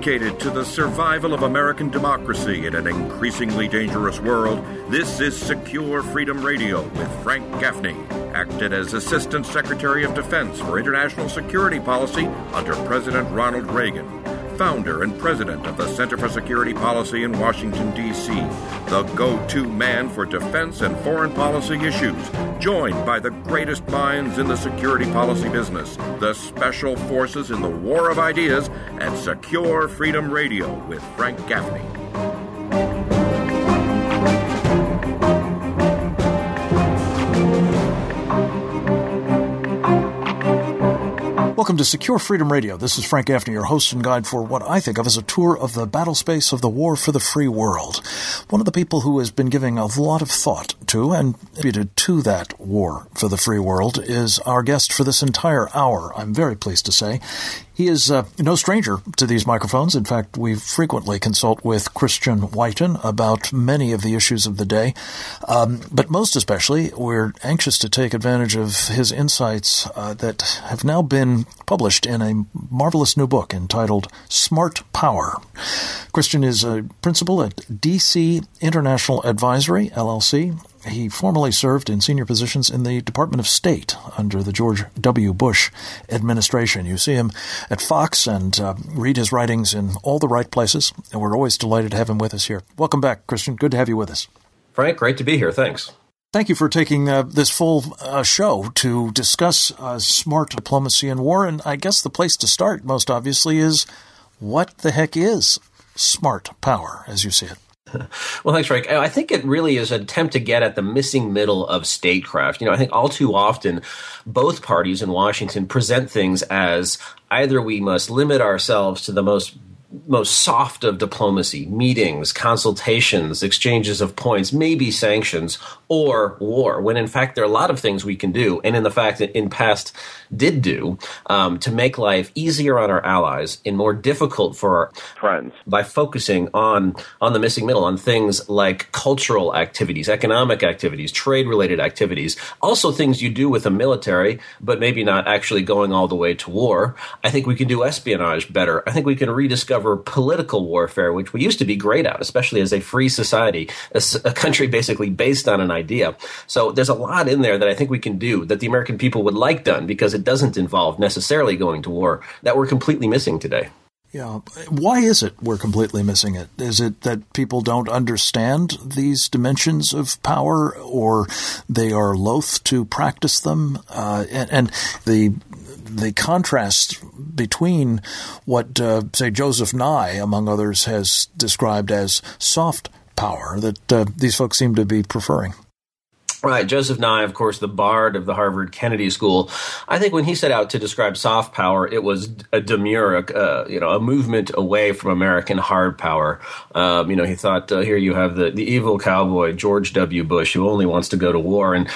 dedicated to the survival of American democracy in an increasingly dangerous world, this is Secure Freedom Radio with Frank Gaffney, acted as Assistant Secretary of Defense for International Security Policy under President Ronald Reagan, founder and president of the Center for Security Policy in Washington, D.C., the go-to man for defense and foreign policy issues, joined by the greatest minds in the security policy business, the special forces in the war of ideas, and Secure Freedom Radio with Frank Gaffney. Welcome to Secure Freedom Radio. This is Frank Gaffney, your host and guide for what I think of as a tour of the battle space of the war for the free world. One of the people who has been giving a lot of thought to and contributed to that war for the free world is our guest for this entire hour, I'm very pleased to say. He is no stranger to these microphones. In fact, we frequently consult with Christian Whiten about many of the issues of the day. But most especially, we're anxious to take advantage of his insights that have now been published in a marvelous new book entitled Smart Power. Christian is a principal at DC International Advisory, LLC. He formerly served in senior positions in the Department of State under the George W. Bush administration. You see him at Fox and read his writings in all the right places, and we're always delighted to have him with us here. Welcome back, Christian. Good to have you with us. Frank, great to be here. Thanks. Thank you for taking this full show to discuss smart diplomacy and war, and I guess the place to start, most obviously, is what the heck is smart power, as you see it? Well, thanks, Frank. I think it really is an attempt to get at the missing middle of statecraft. I think all too often both parties in Washington present things as either we must limit ourselves to the most soft of diplomacy, meetings, consultations, exchanges of points, maybe sanctions, or war, when in fact there are a lot of things we can do, and in the fact that in past did do, to make life easier on our allies and more difficult for our friends by focusing on the missing middle, on things like cultural activities, economic activities, trade-related activities, also things you do with the military, but maybe not actually going all the way to war. I think we can do espionage better. I think we can rediscover political warfare, which we used to be great at, especially as a free society, a country basically based on an idea. So there's a lot in there that I think we can do that the American people would like done because it doesn't involve necessarily going to war that we're completely missing today. Yeah. Why is it we're completely missing it? Is it that people don't understand these dimensions of power, or they are loath to practice them? And the contrast between what, say, Joseph Nye, among others, has described as soft power that these folks seem to be preferring. Right. Joseph Nye, of course, the bard of the Harvard Kennedy School. I think when he set out to describe soft power, it was a demure, a movement away from American hard power. He thought, here you have the evil cowboy, George W. Bush, who only wants to go to war. And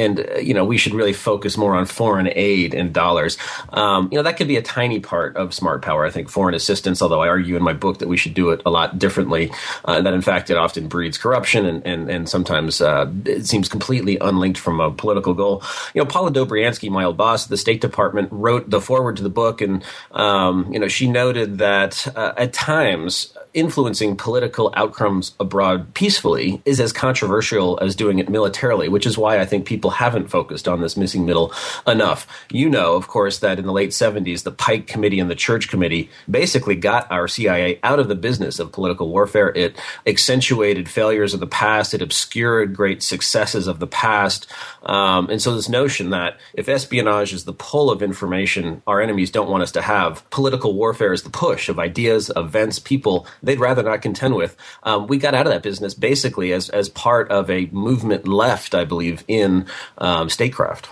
we should really focus more on foreign aid and dollars. That could be a tiny part of smart power. I think foreign assistance, although I argue in my book that we should do it a lot differently, that in fact it often breeds corruption and sometimes it seems completely unlinked from a political goal. Paula Dobriansky, my old boss at the State Department, wrote the foreword to the book, and she noted that at times influencing political outcomes abroad peacefully is as controversial as doing it militarily, which is why I think people haven't focused on this missing middle enough. Of course, that in the late 70s, the Pike Committee and the Church Committee basically got our CIA out of the business of political warfare. It accentuated failures of the past. It obscured great successes of the past. And so this notion that if espionage is the pull of information our enemies don't want us to have, political warfare is the push of ideas, events, people they'd rather not contend with. We got out of that business basically as part of a movement left, I believe, in statecraft.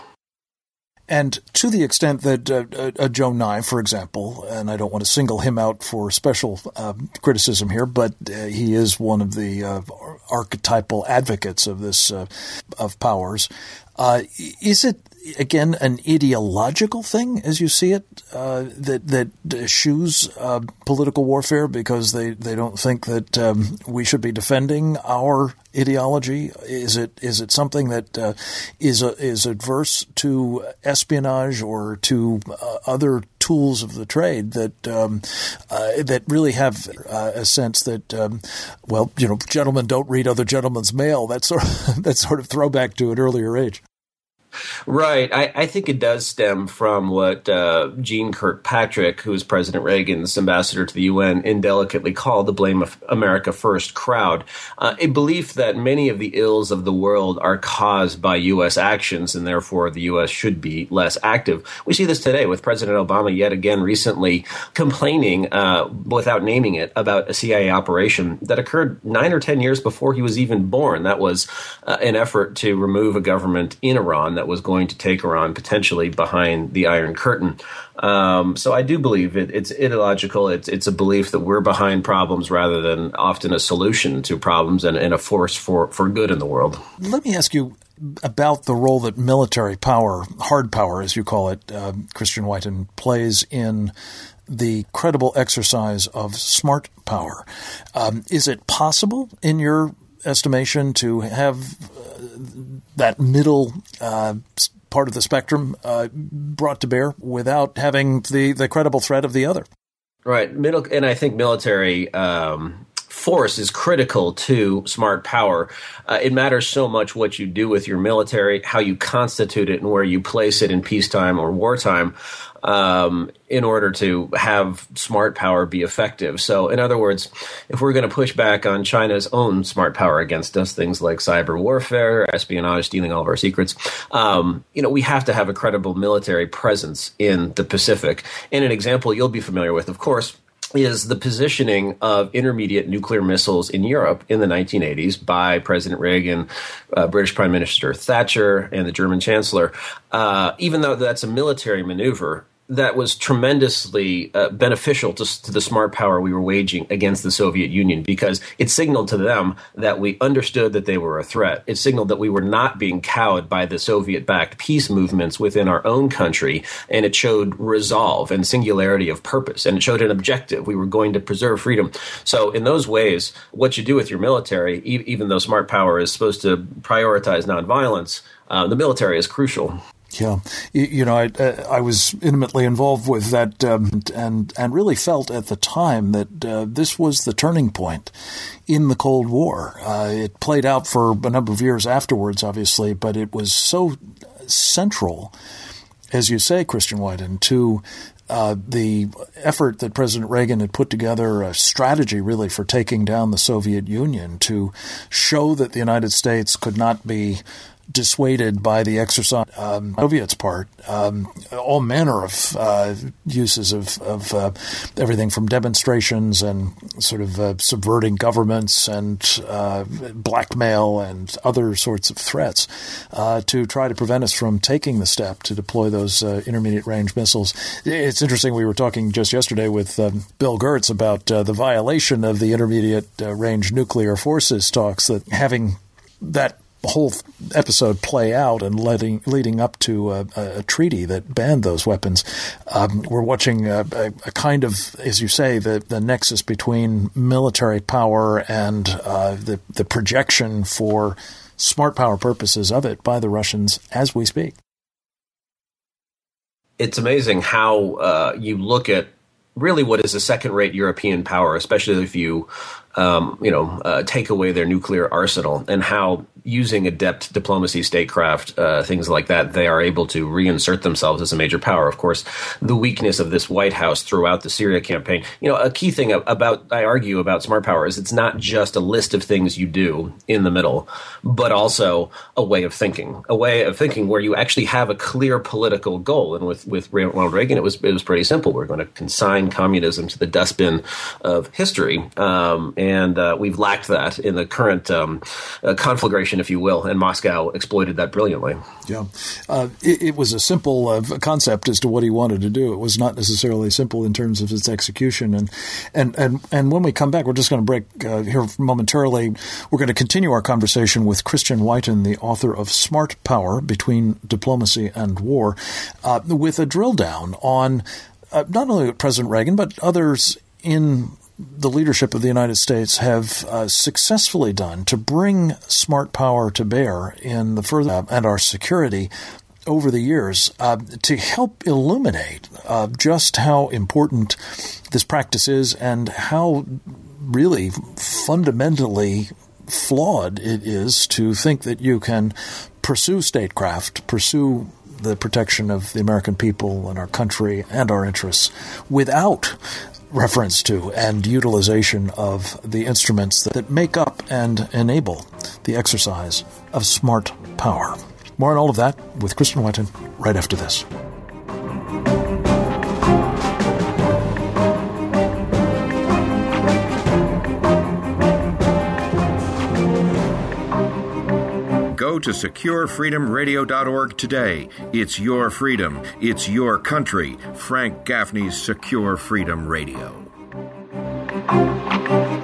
And to the extent that Joe Nye, for example, and I don't want to single him out for special criticism here, but he is one of the archetypal advocates of this of powers. Is it, again, an ideological thing, as you see it, that eschews political warfare because they don't think that we should be defending our ideology? Is it something that is adverse to espionage or to other tools of the trade that really have a sense that, gentlemen don't read other gentlemen's mail. That's sort of throwback to an earlier age. Right. I think it does stem from what Jeane Kirkpatrick, who was President Reagan's ambassador to the UN, indelicately called the Blame America First crowd, a belief that many of the ills of the world are caused by U.S. actions, and therefore the U.S. should be less active. We see this today with President Obama yet again recently complaining, without naming it, about a CIA operation that occurred 9 or 10 years before he was even born. That was an effort to remove a government in Iran that was going to take Iran potentially behind the Iron Curtain. So I do believe it's ideological. It's a belief that we're behind problems rather than often a solution to problems and a force for good in the world. Let me ask you about the role that military power, hard power as you call it, Christian Whiten, plays in the credible exercise of smart power. Is it possible, in your estimation, to have that middle part of the spectrum brought to bear without having the credible threat of the other? Right. And I think military force is critical to smart power. It matters so much what you do with your military, how you constitute it, and where you place it in peacetime or wartime, in order to have smart power be effective. So, in other words, if we're going to push back on China's own smart power against us, things like cyber warfare, espionage, stealing all of our secrets, we have to have a credible military presence in the Pacific. And an example you'll be familiar with, of course, is the positioning of intermediate nuclear missiles in Europe in the 1980s by President Reagan, British Prime Minister Thatcher, and the German Chancellor. Even though that's a military maneuver, that was tremendously beneficial to the smart power we were waging against the Soviet Union, because it signaled to them that we understood that they were a threat. It signaled that we were not being cowed by the Soviet-backed peace movements within our own country, and it showed resolve and singularity of purpose, and it showed an objective. We were going to preserve freedom. So in those ways, what you do with your military, even though smart power is supposed to prioritize nonviolence, the military is crucial. Yeah, I was intimately involved with that, and really felt at the time that this was the turning point in the Cold War. It played out for a number of years afterwards, obviously, but it was so central, as you say, Christian Whiten, to the effort that President Reagan had put together, a strategy really for taking down the Soviet Union, to show that the United States could not be dissuaded by the exercise Soviets' part, all manner of uses of everything from demonstrations and sort of subverting governments and blackmail and other sorts of threats to try to prevent us from taking the step to deploy those intermediate range missiles. It's interesting, we were talking just yesterday with Bill Gertz about the violation of the intermediate range nuclear forces talks, that having that whole episode play out and leading up to a treaty that banned those weapons. We're watching a kind of, as you say, the nexus between military power and the projection for smart power purposes of it by the Russians as we speak. It's amazing how you look at really what is a second-rate European power, especially if you take away their nuclear arsenal, and how using adept diplomacy, statecraft, things like that, they are able to reinsert themselves as a major power. Of course, the weakness of this White House throughout the Syria campaign. A key thing I argue about smart power is it's not just a list of things you do in the middle, but also a way of thinking where you actually have a clear political goal. And with Ronald Reagan, it was pretty simple. We're going to consign communism to the dustbin of history. And we've lacked that in the current conflagration, if you will, and Moscow exploited that brilliantly. Yeah. It was a simple concept as to what he wanted to do. It was not necessarily simple in terms of its execution. And when we come back, we're just going to break here momentarily. We're going to continue our conversation with Christian Whiten, the author of Smart Power, Between Diplomacy and War, with a drill down on not only President Reagan, but others in the leadership of the United States have successfully done to bring smart power to bear in the further and our security over the years to help illuminate just how important this practice is and how really fundamentally flawed it is to think that you can pursue statecraft, pursue the protection of the American people and our country and our interests without reference to and utilization of the instruments that make up and enable the exercise of smart power. More on all of that with Kristen Whiten right after this. Go to SecureFreedomRadio.org today. It's your freedom. It's your country. Frank Gaffney's Secure Freedom Radio.